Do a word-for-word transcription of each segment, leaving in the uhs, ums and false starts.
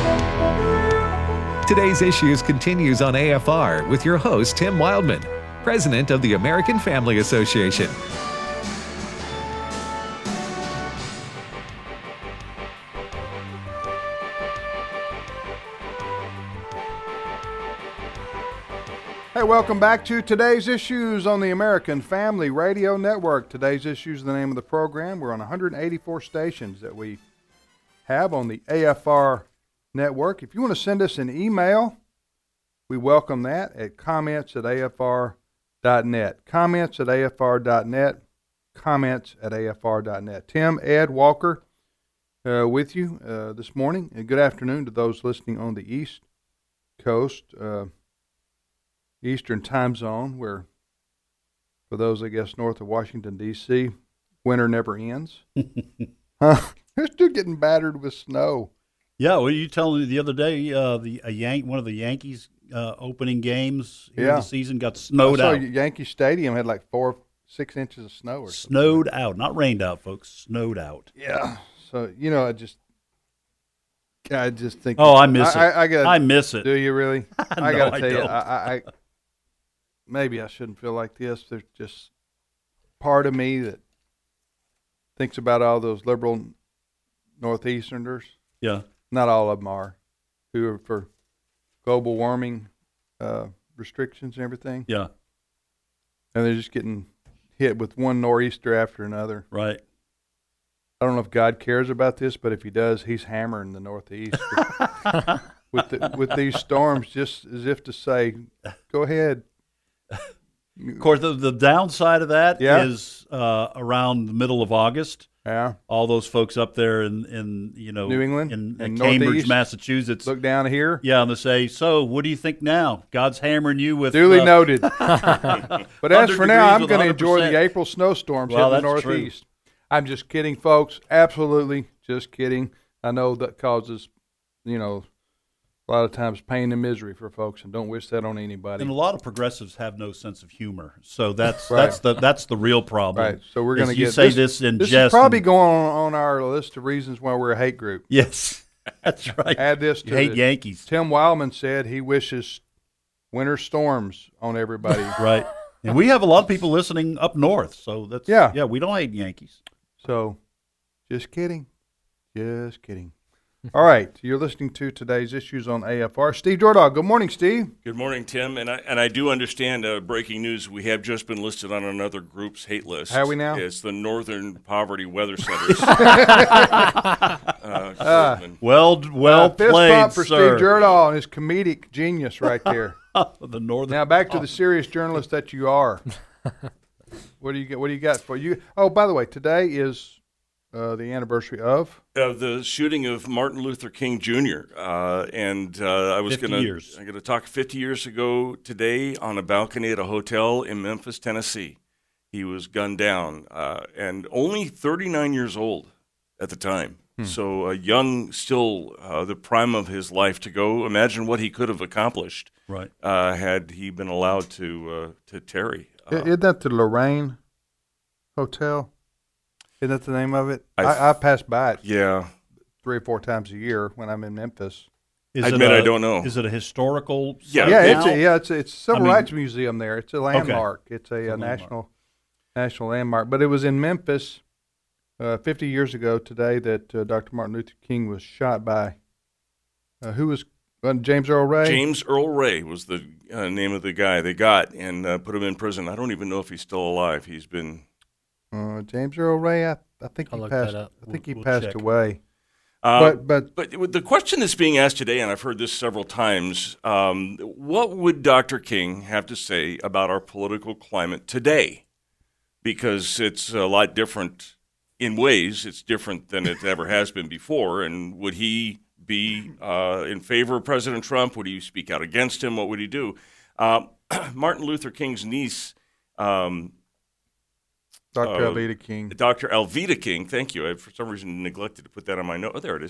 Today's Issues continues on A F R with your host, Tim Wildman, President of the American Family Association. Hey, welcome back to Today's Issues on the American Family Radio Network. Today's Issues is the name of the program. We're on one hundred eighty-four stations that we have on the A F R network. If you want to send us an email, we welcome that at comments at A F R dot net. Comments at A F R dot net. Comments at A F R dot net. Tim, Ed, Walker uh, with you uh, this morning. And good afternoon to those listening on the East Coast. Uh, Eastern time zone, where for those, I guess, north of Washington, D C, winter never ends. Huh? They're still getting battered with snow. Yeah, well, you telling me the other day, uh, the a Yank, one of the Yankees uh, opening games here yeah. of the season got snowed I saw out. Yankee Stadium had like four, six inches of snow or something. Snowed out, not rained out, folks. Snowed out. Yeah. So, you know, I just, I just think. Oh, I miss I, it. I, I gotta, I miss it. Do you really? no, I got to I tell you, don't. I, I, I, maybe I shouldn't feel like this. There's just part of me that thinks about all those liberal Northeasterners. Yeah. Not all of them are, who are for global warming uh, restrictions and everything. Yeah. And they're just getting hit with one nor'easter after another. Right. I don't know if God cares about this, but if he does, he's hammering the Northeast with, with, the, with these storms, just as if to say, go ahead. Of course, the, the downside of that Yeah. is uh, around the middle of August. Yeah. All those folks up there in, in you know, New England in, in and Cambridge, Northeast. Massachusetts. Look down here. Yeah, and they say, so what do you think now? God's hammering you with Duly uh, noted. But as for now, I'm going to enjoy the April snowstorms Well, in the that's Northeast. true. I'm just kidding, folks. Absolutely just kidding. I know that causes, you know, a lot of times pain and misery for folks, and don't wish that on anybody. And a lot of progressives have no sense of humor, so that's Right. that's the that's the real problem. Right. So we're going to is you get say this, this in this jest. is probably and- going on, on our list of reasons why we're a hate group. Yes, that's right. Add this to You hate the- Yankees, Tim Wildman said he wishes winter storms on everybody. right? And we have a lot of people listening up north, so that's Yeah. yeah. We don't hate Yankees. So, just kidding. Just kidding. All right. You're listening to Today's Issues on A F R. Steve Jordahl. Good morning, Steve. Good morning, Tim. And I and I do understand uh, breaking news. We have just been listed on another group's hate list. How are we now? It's the Northern Poverty Weather Centers. uh, Uh, Groupman. Well, well Uh, fist played, bump for sir. Steve Jordahl and his comedic genius right there. the northern. Now back to the serious journalist that you are. What do you get? What do you got for you? Oh, by the way, today is uh, the anniversary of. Of the shooting of Martin Luther King Junior Uh, and uh, I was fifty going years. to I'm going to talk fifty years ago today on a balcony at a hotel in Memphis, Tennessee. He was gunned down, uh, and only thirty-nine years old at the time. Hmm. So uh, young, still uh, the prime of his life to go. Imagine what he could have accomplished Right. uh, had he been allowed to uh, to tarry. I- Uh, Isn't that the Lorraine Hotel? Isn't that the name of it? I- I, I pass by it yeah, three or four times a year when I'm in Memphis. Is I it admit a- I don't know. Is it a historical? Yeah. site Yeah, it's now? a, yeah, it's a, it's a civil I mean- rights museum there. It's a landmark. It's a, It's a uh landmark. national national landmark. But it was in Memphis uh, fifty years ago today that uh, Doctor Martin Luther King was shot by uh, who was uh, James Earl Ray. James Earl Ray was the uh, name of the guy they got and uh, put him in prison. I don't even know if he's still alive. He's been Uh, James Earl Ray. I, I think I'll he look passed. that up. I think We'll- he we'll passed check. away. Uh, but but But with the question that's being asked today, and I've heard this several times, um, what would Doctor King have to say about our political climate today? Because it's a lot different in ways. It's different than it ever has been before. And would he be uh, in favor of President Trump? Would he speak out against him? What would he do? Uh, Martin Luther King's niece, um, Doctor uh, Alveda King. Doctor Alveda King, thank you. I, for some reason, neglected to put that on my note. Oh, there it is.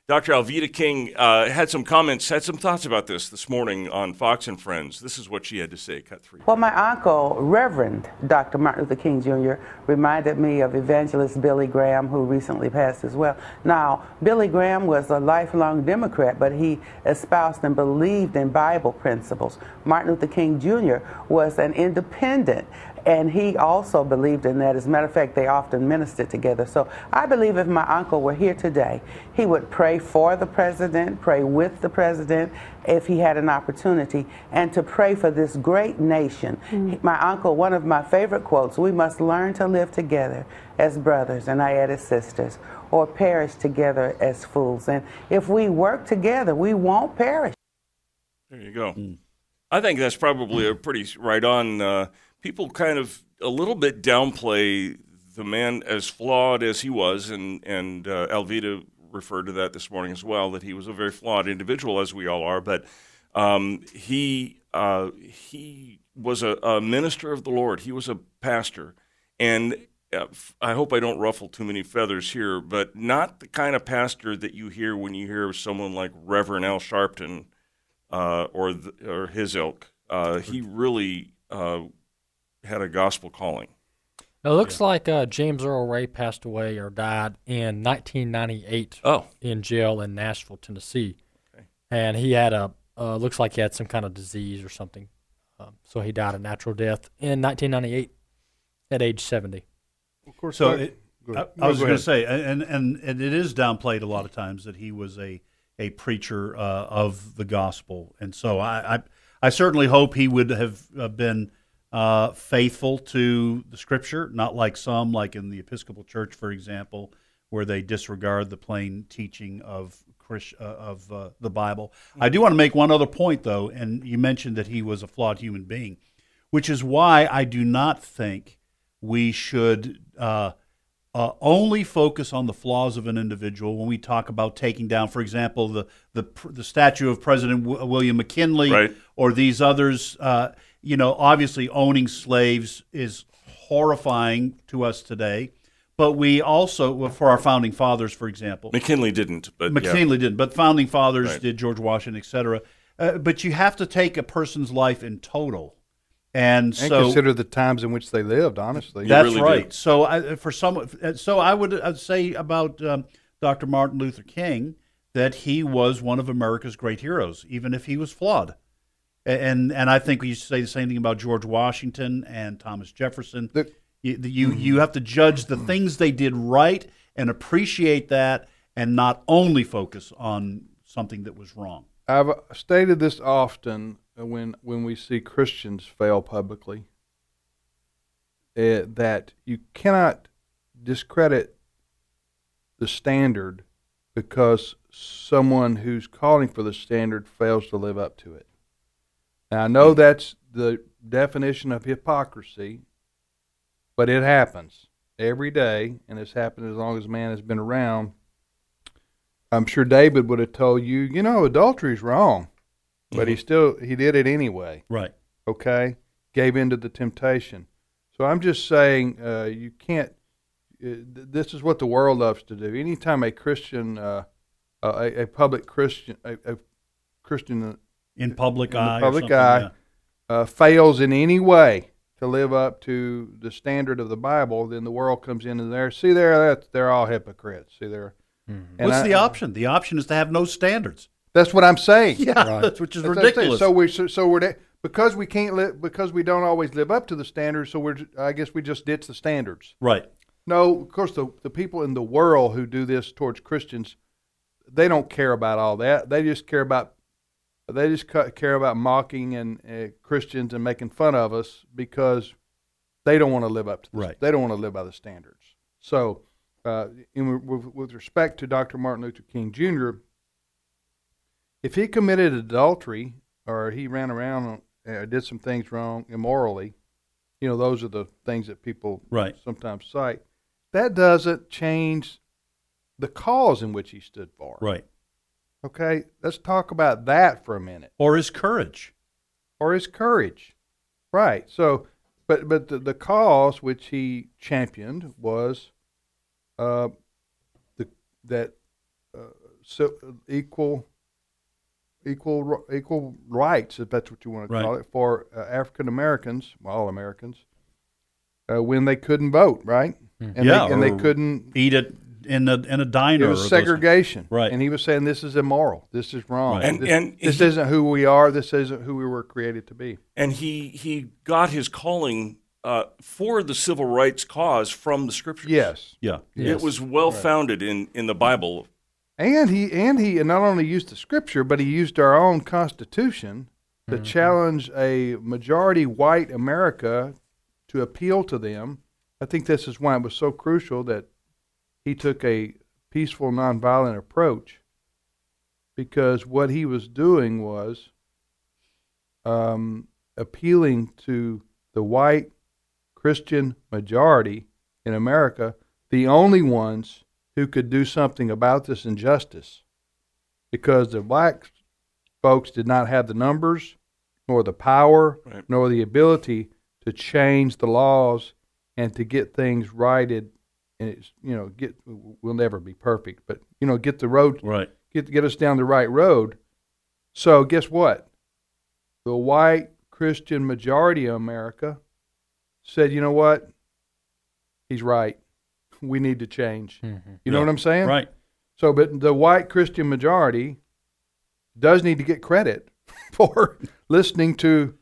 Doctor Alveda King uh, had some comments, had some thoughts about this this morning on Fox and Friends. This is what she had to say, cut three. Well, my uncle, Reverend Doctor Martin Luther King Junior, reminded me of evangelist Billy Graham, who recently passed as well. Now, Billy Graham was a lifelong Democrat, but he espoused and believed in Bible principles. Martin Luther King Junior was an independent, and he also believed in that. As a matter of fact, they often ministered together. So I believe if my uncle were here today, he would pray for the president, pray with the president, if he had an opportunity, and to pray for this great nation. Mm. My uncle, one of my favorite quotes, we must learn to live together as brothers, and I added sisters, or perish together as fools. And if we work together, we won't perish. There you go. Mm. I think that's probably a pretty right on. Uh, people kind of a little bit downplay the man as flawed as he was, and, and uh, Alveda referred to that this morning as well, that he was a very flawed individual, as we all are, but um, he uh, he was a, a minister of the Lord. He was a pastor, and uh, I hope I don't ruffle too many feathers here, but not the kind of pastor that you hear when you hear of someone like Reverend Al Sharpton uh, or the, or his ilk. Uh, he really uh, had a gospel calling. It looks yeah. like uh, James Earl Ray passed away or died in nineteen ninety-eight oh. in jail in Nashville, Tennessee. Okay. And he had a, uh, looks like he had some kind of disease or something. Um, so he died a natural death in nineteen ninety-eight at age seventy. Of course. So I, it, I, I was going to say, and, and, and it is downplayed a lot of times that he was a, a preacher uh, of the gospel. And so I, I, I certainly hope he would have uh, been Uh, faithful to the Scripture, not like some, like in the Episcopal Church, for example, where they disregard the plain teaching of Christ, uh, of uh, the Bible. Mm-hmm. I do want to make one other point, though, and you mentioned that he was a flawed human being, which is why I do not think we should uh, uh, only focus on the flaws of an individual when we talk about taking down, for example, the the, the statue of President w- William McKinley right. or these others. Uh, You know, obviously owning slaves is horrifying to us today, but we also, for our founding fathers, for example. McKinley didn't. but McKinley yeah. didn't, but founding fathers right. did, George Washington, et cetera. Uh, but you have to take a person's life in total. And, and so, consider the times in which they lived, honestly. That's really right. do. So I, for some, so I would I'd say about um, Doctor Martin Luther King that he was one of America's great heroes, even if he was flawed. And and I think we say the same thing about George Washington and Thomas Jefferson. The, you, you you have to judge the things they did right and appreciate that, and not only focus on something that was wrong. I've stated this often when when we see Christians fail publicly, uh, that you cannot discredit the standard because someone who's calling for the standard fails to live up to it. Now, I know that's the definition of hypocrisy, but it happens every day, and it's happened as long as man has been around. I'm sure David would have told you, you know, adultery's wrong, but mm-hmm. he still, he did it anyway. Right. Okay? Gave in to the temptation. So I'm just saying uh, you can't, uh, this is what the world loves to do. Anytime a Christian, uh, uh, a, a public Christian, a, a Christian in public in eye, the public or eye, yeah. uh, fails in any way to live up to the standard of the Bible, then the world comes in and there. See there, that's, they're all hypocrites. See there. Mm-hmm. What's I, the option? The option is to have no standards. That's what I'm saying. Yeah, right. that's, which is that's ridiculous. So we so, so we're because we can't live because we don't always live up to the standards. So we're I guess we just ditch the standards. Right. No, of course the the people in the world who do this towards Christians, they don't care about all that. They just care about they just care about mocking and uh, Christians and making fun of us because they don't want to live up to the, right. They don't want to live by the standards. So. Uh, in, with, with respect to Doctor Martin Luther King Junior, if he committed adultery or he ran around and uh, did some things wrong immorally, you know, those are the things that people right. sometimes cite. That doesn't change the cause in which he stood for. Right. Okay, let's talk about that for a minute. Or his courage. Or his courage. Right. So, but but the, the cause which he championed was. Uh, the, that uh, so, equal equal equal rights, if that's what you want to call Right. it, for uh, African Americans, well, all Americans, uh, when they couldn't vote, right? And Yeah, they, and they or couldn't. Eat it in a in a diner. It or was those- segregation, Right. And he was saying this is immoral. This is wrong. Right. And- this and this he- isn't who we are. This isn't who we were created to be. And he he got his calling uh, for the civil rights cause from the scriptures. Yes. Yeah. Yes. It was well founded in, in the Bible. And he and he not only used the scripture, but he used our own Constitution to Mm-hmm. challenge a majority white America to appeal to them. I think this is why it was so crucial that he took a peaceful, nonviolent approach, because what he was doing was um, appealing to the white Christian majority in America, the only ones who could do something about this injustice, because the black folks did not have the numbers, nor the power, Right. nor the ability to change the laws and to get things righted. And it's, you know, get we'll never be perfect, but you know, get the road, Right. get get us down the right road. So guess what? The white Christian majority of America said, you know what? He's right. We need to change. Mm-hmm. You know Yeah. what I'm saying? Right. So, but the white Christian majority does need to get credit for listening to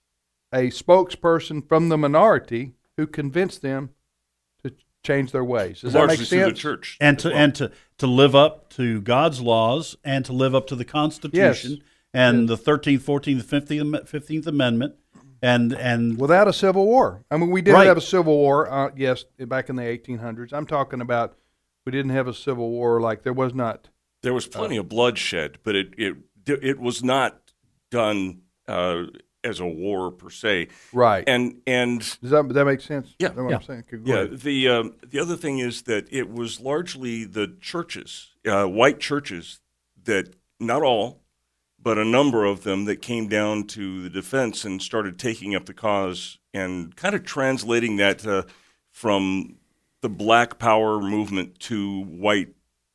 a spokesperson from the minority who convinced them to change their ways. Does that largely make through the sense? church. And to and to, to live up to God's laws and to live up to the Constitution Yes. and Yes. the thirteenth, fourteenth, fifteenth, fifteenth Amendment, and and Without a civil war. I mean, we did Right. have a civil war, uh, yes, back in the eighteen hundreds. I'm talking about we didn't have a civil war like there was not. There was plenty of bloodshed, but it it it was not done uh, as a war per se. Right. And and Does that, that make sense? Yeah. Is that what Yeah. I'm saying? Okay, go yeah, ahead. the um, the other thing is that it was largely the churches, uh, white churches, that not all, but a number of them that came down to the defense and started taking up the cause and kind of translating that uh, from the Black Power movement to white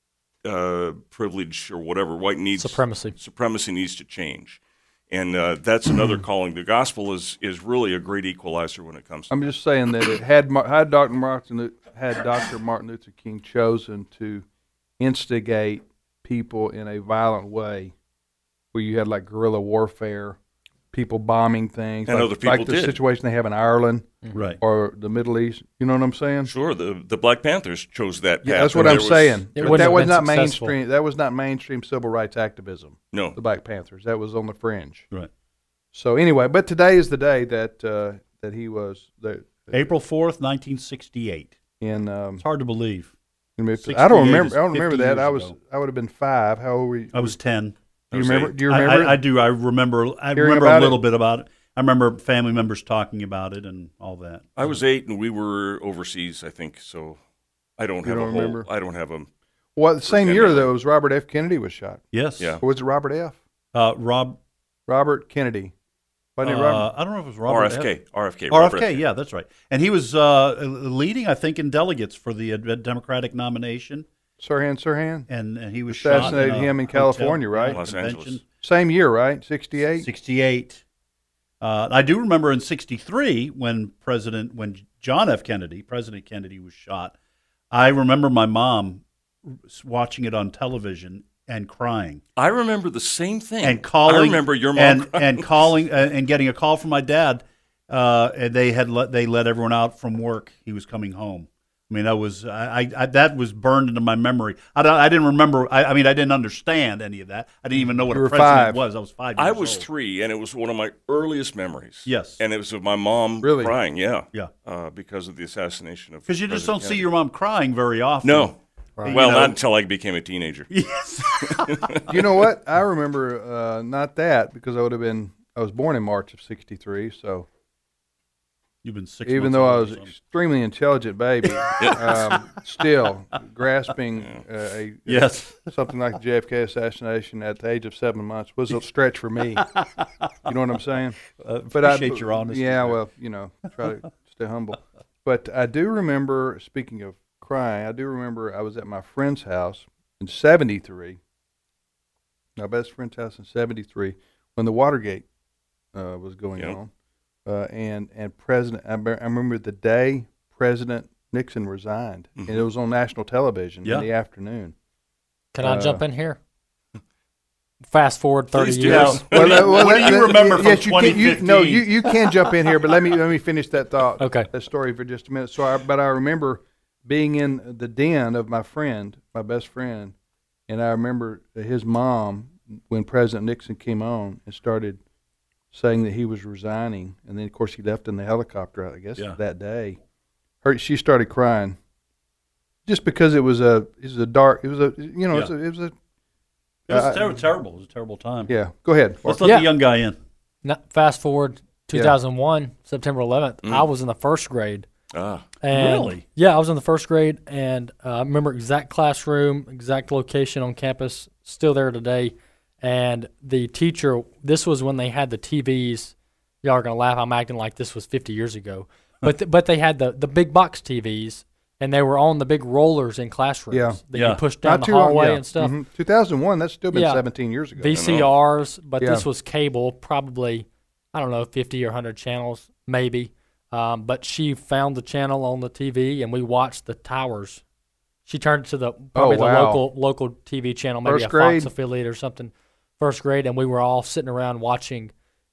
uh, privilege or whatever. White needs Supremacy. Supremacy needs to change, and uh, that's another calling. The gospel is is really a great equalizer when it comes to I'm just saying that it had Mar- had Doctor Martin Lu- had Doctor Martin Luther King chosen to instigate people in a violent way, where you had like guerrilla warfare, people bombing things, And like, other people like the did. situation they have in Ireland right. or the Middle East. You know what I'm saying? Sure, the the Black Panthers chose that path. Yeah, that's what and I'm there was- saying. It But wouldn't that have was been not successful. mainstream. That was not mainstream civil rights activism. No, The Black Panthers. That was on the fringe. Right. So anyway, but today is the day that uh, that he was the, April fourth, nineteen sixty-eight. in. Um, It's hard to believe. I don't sixty-eight remember. is I don't remember fifty that. years I was. ago. I would have been five. How old were you? I was ten. Do you was remember? eight. Do you I- remember? I, I do. I remember. I Hearing remember about a little it? bit about it. I remember family members talking about it and all that. I was eight, and we were overseas, I think. So I don't You have don't a whole. remember? I don't have a. Well, the same First-hand year memory. though, was Robert F. Kennedy was shot. Yes. Yeah. Or was it Robert F? Uh, Rob. Robert Kennedy. Wasn't it Uh, Robert? I don't know if it was Robert R F. F K. R F K. R F Robert K, yeah, that's right. And he was uh, leading, I think, in delegates for the uh, Democratic nomination, Sirhan Sirhan. and, and he was shot Assassinated in a him in hotel, California, right? yeah, Los convention. Angeles. Same year, right? Sixty-eight. sixty-eight. Uh, I do remember in sixty-three when President, when John F. Kennedy, President Kennedy was shot. I remember my mom watching it on television and crying I remember the same thing. and calling. I remember your mom and, crying. and calling uh, and getting a call from my dad. Uh, and they had let they let everyone out from work. He was coming home. I mean, that was I, I, I that was burned into my memory. I don't, I didn't remember. I, I mean, I didn't understand any of that. I didn't even know what You a were president five. was. I was five. Years I was old. three, and it was one of my earliest memories. Yes. and it was of my mom Really? crying. Yeah, Yeah. uh, because of the assassination of. Because you just President don't see Kennedy. your mom crying very often. No. You Well, know. not until I became a teenager. Yes. You know what? I remember uh, not that because I would have been. I was born in March of sixty-three, so You've been six. even months though I old was or an something. extremely intelligent baby, um, still grasping uh, a Yes. something like the J F K assassination at the age of seven months was a stretch for me. You know what I'm saying? Uh, But I- appreciate your honesty. Yeah, there. well, you know, try to stay humble. But I do remember, speaking of crying, I do remember I was at my friend's house in seventy-three, my best friend's house in seventy-three when the Watergate uh, was going Yep. on. Uh, and, and President, I, be- I remember the day President Nixon resigned, Mhm. and it was on national television Yeah. in the afternoon. Can I Uh, jump in here? Fast forward thirty Please do. years. What do you- what do you remember from yes, you can, you, no, twenty fifteen? you, you can jump in here, but let me let me finish that thought. Okay. That story for just a minute. So, I, but I remember being in the den of my friend, my best friend, and I remember his mom when President Nixon came on and started saying that he was resigning, and then of course he left in the helicopter, I guess Yeah. that day. Her, she started crying, just because it was a it was a dark, it was a you know it was Yeah. a, it was a It was Uh, ter- terrible. It was a terrible time. yeah. Go ahead. Let's let Yeah. the young guy in. Now, fast forward two thousand one, September eleventh. Mm. I was in the first grade. Ah, And Really? Yeah, I was in the first grade, and uh, I remember exact classroom, exact location on campus, still there today. And the teacher, this was when they had the T Vs. Y'all are gonna laugh. I'm acting like this was fifty years ago, but th- but they had the the big box T Vs, and they were on the big rollers in classrooms Yeah. that Yeah. you pushed down Not the too long, hallway yeah. and stuff. Mhm. two thousand one. That's still been Yeah. seventeen years ago. V C Rs, but Yeah. this was cable, probably, I don't know, fifty or one hundred channels, maybe. Um, but she found the channel on the T V, and we watched the towers. She turned to the probably Oh, wow. the local local T V channel, maybe First a grade? Fox affiliate or something, first grade, and we were all sitting around watching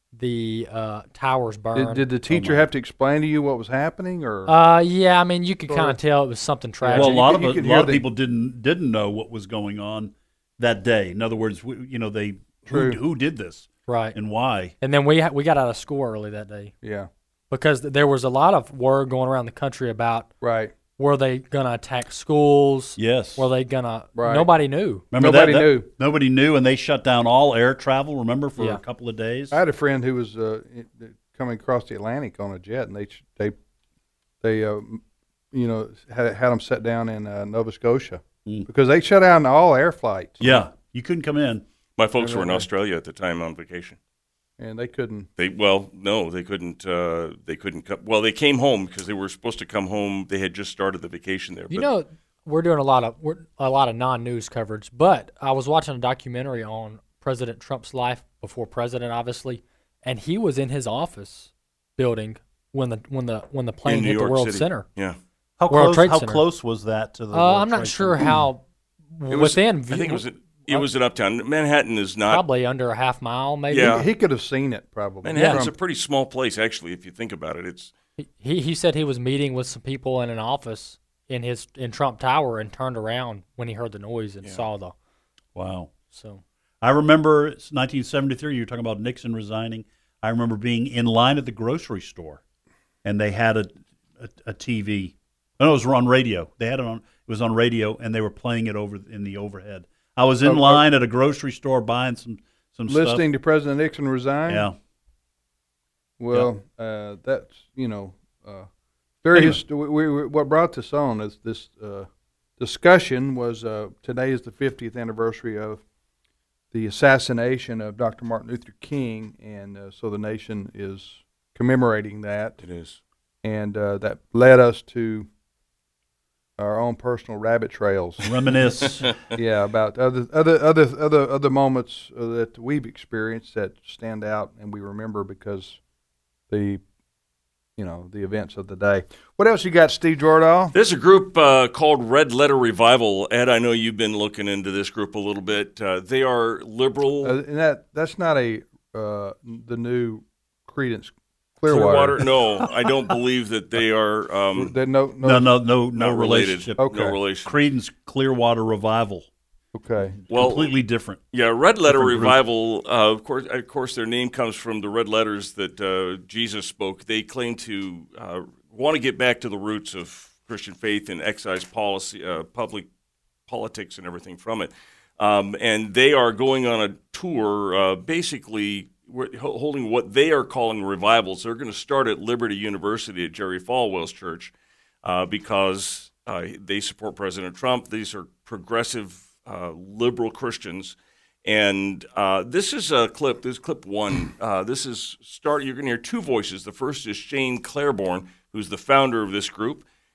the uh, towers burn. Did, did the teacher my. have to explain to you what was happening, or uh, yeah, I mean, you could Sort kind of. of tell it was something tragic. Well, a you lot could- of you it- could a hear lot of the- people didn't didn't know what was going on that day. In other words, we, you know, they who, True. who did this Right. and why. And then we ha- we got out of school early that day yeah, because th- there was a lot of word going around the country about right? were they going to attack schools? Yes. Were they going to? Right. Nobody knew. Remember Nobody that, that- knew. Nobody knew, and they shut down all air travel. Remember for Yeah. a couple of days. I had a friend who was uh, i- coming across the Atlantic on a jet, and they ch- they they uh, m- you know had had them set down in uh, Nova Scotia Mm. because they shut down all air flights. Yeah, you couldn't come in. my folks No, were in no, no. Australia at the time on vacation. and they couldn't. They well, no, they couldn't. Uh, they couldn't come. Well, they came home because they were supposed to come home. They had just started the vacation there. You but know, we're doing a lot of we're, a lot of non-news coverage, but I was watching a documentary on President Trump's life before president, obviously, and he was in his office building when the when the when the plane in New hit York the World City. Center. Yeah, How World close? Trade How Center. close was that to the? Uh, World I'm not Trade sure Center? how it was, within I view, think it was. It was in Uptown. Manhattan is not. probably under a half mile, maybe. Yeah. He, he could have seen it probably. Manhattan's From- a pretty small place, actually, if you think about it. It's He he said he was meeting with some people in an office in his in Trump Tower and turned around when he heard the noise and Yeah. saw the Wow. so. I remember it's nineteen seventy-three. You were talking about Nixon resigning. I remember being in line at the grocery store, and they had a a, a T V. Oh, no, it was on radio. They had it on. It was on radio, and they were playing it over in the overhead. I was in Oh, oh. line at a grocery store buying some some listening to President Nixon resign. stuff. Well, uh, that's you know uh, very. Anyway. Hist- we, we, what brought this on is this uh, discussion was uh, today is the fiftieth anniversary of the assassination of Doctor Martin Luther King, and uh, so the nation is commemorating that, it is. and uh, that led us to our own personal rabbit trails. Yeah. Reminisce. yeah, about other other other other other moments uh, that we've experienced that stand out and we remember because the you know the events of the day. What else you got, Steve Jordahl? There's a group uh, called Red Letter Revival. Ed, I know you've been looking into this group a little bit. Uh, they are liberal. Uh, and that that's not a uh, the new Creedence Clearwater. No, I don't believe that they are. Um, That no, no, no, no, no, no not related. relationship. Okay. No relation. Creedence Clearwater Revival. Okay. Well, Completely different. Yeah, Red Letter Different group. Revival. Uh, of course, of course, their name comes from the red letters that uh, Jesus spoke. They claim to uh, want to get back to the roots of Christian faith and excise policy, uh, public politics, and everything from it. Um, and they are going on a tour, uh, basically we're holding what they are calling revivals. They're going to start at Liberty University at Jerry Falwell's church uh, because uh, they support President Trump. These are progressive. Uh, liberal Christians, and uh, this is a clip. This is clip one. Uh, this is start. You're going to hear two voices. The first is Shane Claiborne, who's the founder of this group,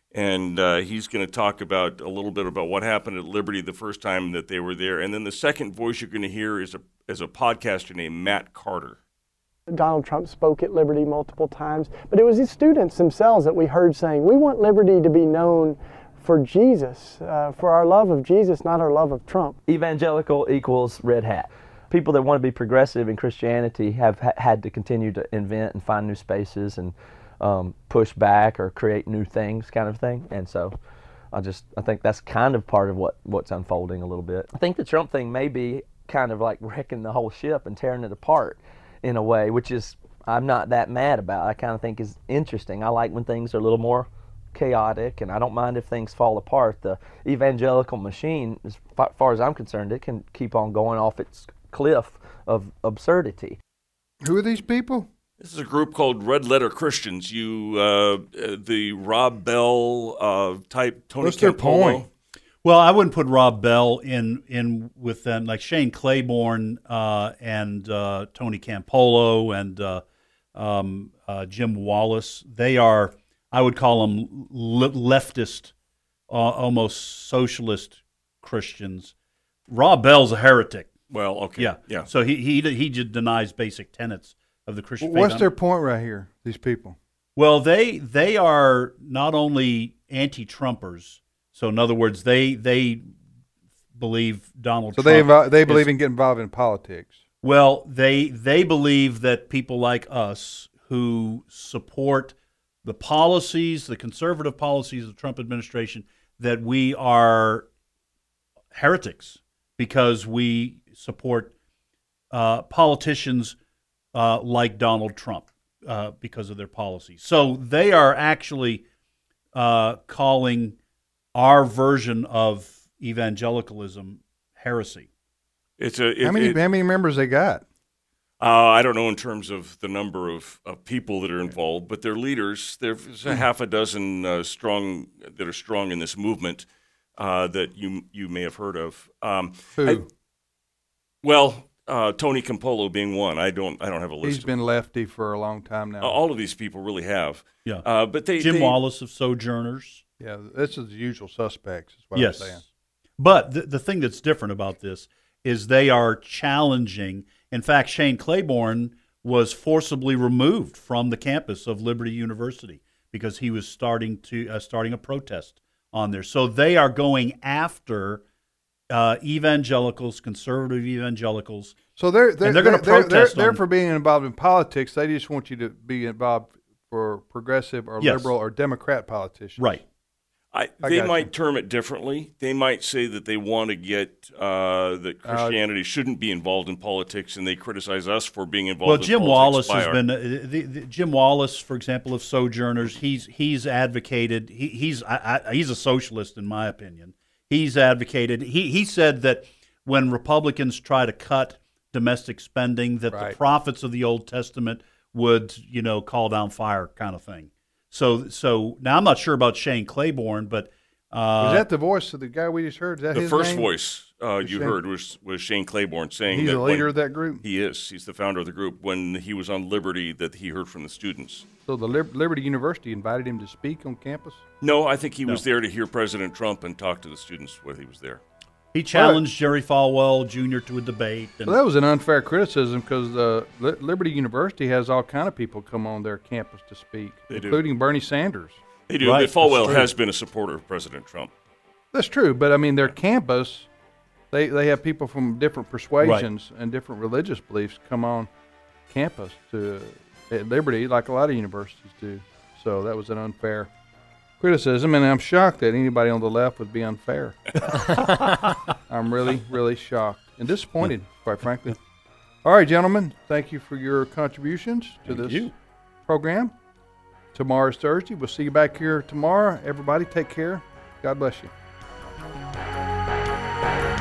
And uh, he's going to talk about a little bit about what happened at Liberty the first time that they were there. And then the second voice you're going to hear is a, is a podcaster named Matt Carter. Donald Trump spoke at Liberty multiple times, but it was his students themselves that we heard saying, we want Liberty to be known for Jesus, uh, for our love of Jesus, not our love of Trump. Evangelical equals red hat. People that want to be progressive in Christianity have ha- had to continue to invent and find new spaces and um, push back or create new things, kind of thing. And so I just, I think that's kind of part of what, what's unfolding a little bit. I think the Trump thing may be kind of like wrecking the whole ship and tearing it apart in a way, which is I'm not that mad about. I kind of think is interesting. I like when things are a little more chaotic, and I don't mind if things fall apart. The evangelical machine, as far as I'm concerned, it can keep on going off its cliff of absurdity. Who are these people? This is a group called Red Letter Christians. You, uh, the Rob Bell uh, type, Tony What's their point? Well, I wouldn't put Rob Bell in in with them, like Shane Claiborne uh, and uh, Tony Campolo and uh, um, uh, Jim Wallace. They are, I would call them le- leftist, uh, almost socialist Christians. Rob Bell's a heretic. Well, okay, yeah, yeah. So he he he just denies basic tenets of the Christian What's faith. their point right here? These people. Well, they they are not only anti-Trumpers. So, in other words, they they believe Donald so Trump. So they they believe is, in getting involved in politics. Well, they they believe that people like us who support the policies, the conservative policies of the Trump administration, that we are heretics because we support uh, politicians uh, like Donald Trump uh, because of their policies. So they are actually uh, calling our version of evangelicalism heresy. It's a it, how many it, how many members they got? Uh, I don't know in terms of the number of, of people that are involved, but their leaders. There's a half a dozen uh, strong that are strong in this movement uh, that you you may have heard of. Um, Who? I, well, uh, Tony Campolo being one. I don't I don't have a list. He's been lefty for a long time now. Uh, all of these people really have. Yeah. Uh, but they Jim they, Wallace of Sojourners. Yeah, this is the usual suspects, is what Yes. I'm saying. But the, the thing that's different about this is they are challenging. In fact, Shane Claiborne was forcibly removed from the campus of Liberty University because he was starting to uh, starting a protest on there. So they are going after uh, evangelicals, conservative evangelicals. So they're they're and they're they're, going to they're, protest. they're, they're on, for being involved in politics. They just want you to be involved for progressive or Yes. liberal or Democrat politicians. right. I, I they got might you. term it differently. They might say that they want to get uh, that Christianity uh, shouldn't be involved in politics, and they criticize us for being involved. Well, in Jim politics Wallace by has our, been uh, the, the, Jim Wallace, for example, of Sojourners. He's he's advocated. He, he's I, I, he's a socialist in my opinion. He's advocated. He he said that when Republicans try to cut domestic spending, that Right. the prophets of the Old Testament would you know call down fire, kind of thing. So so now I'm not sure about Shane Claiborne, but uh, Was that the voice of the guy we just heard? Is that the his first name? voice uh, you Shane- heard was was Shane Claiborne saying He's that the leader when, of that group. He is. He's the founder of the group. When he was on Liberty, that he heard from the students. So the Lib- Liberty University invited him to speak on campus. No, I think he was No. there to hear President Trump and talk to the students while he was there. he challenged Jerry Falwell Junior to a debate. And, So that was an unfair criticism because uh, Li- Liberty University has all kind of people come on their campus to speak, They do. including Bernie Sanders. They do. Right, But Falwell that's true. has been a supporter of President Trump. That's true, but I mean their campus, they they have people from different persuasions and different religious beliefs come on campus to at Liberty, like a lot of universities do. So that was an unfair criticism, and I'm shocked that anybody on the left would be unfair. I'm really, really shocked and disappointed, quite frankly. All right, gentlemen, thank you for your contributions to Thank this you. program. Tomorrow's Thursday. We'll see you back here tomorrow. Everybody, take care. God bless you.